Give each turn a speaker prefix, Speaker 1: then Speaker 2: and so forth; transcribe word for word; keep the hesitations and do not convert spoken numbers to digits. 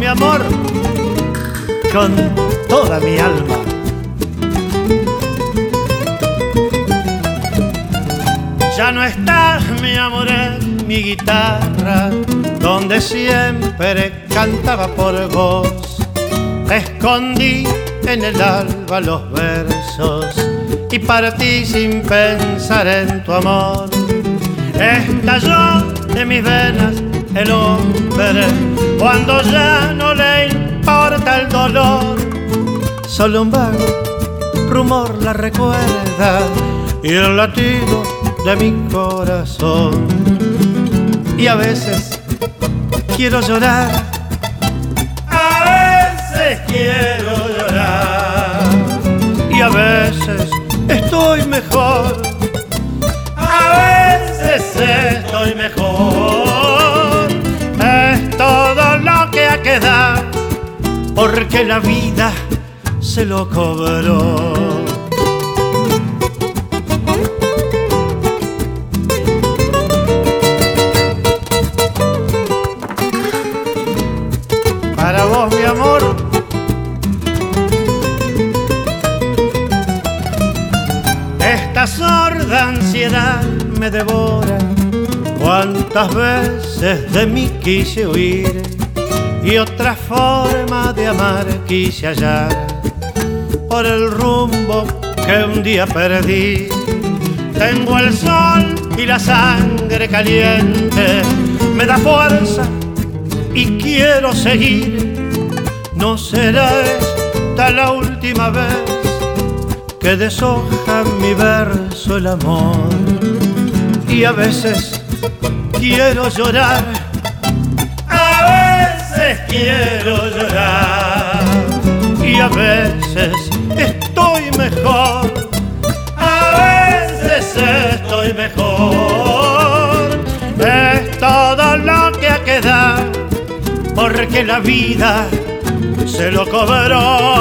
Speaker 1: mi amor, con toda mi alma. Ya no estás, mi amor, en mi guitarra, donde siempre cantaba por vos. Te escondí en el alba los versos y partí sin pensar en tu amor. Estalló de mis venas el hombre cuando ya no le importa el dolor. Solo un vago rumor la recuerda y el latido de mi corazón. Y a veces quiero llorar, a veces quiero llorar, y a veces estoy mejor, a veces estoy mejor. Es todo lo que ha quedado, porque la vida se lo cobró. Para vos, mi amor, esta sorda ansiedad me devora. Cuántas veces de mí quise huir y otra forma de amar quise hallar. Por el rumbo que un día perdí, tengo el sol y la sangre caliente, me da fuerza y quiero seguir. No será esta la última vez que deshoja mi verso el amor. Y a veces quiero llorar, a veces quiero llorar, y a veces estoy mejor, a veces estoy mejor. Es todo lo que ha quedado, porque la vida se lo cobró.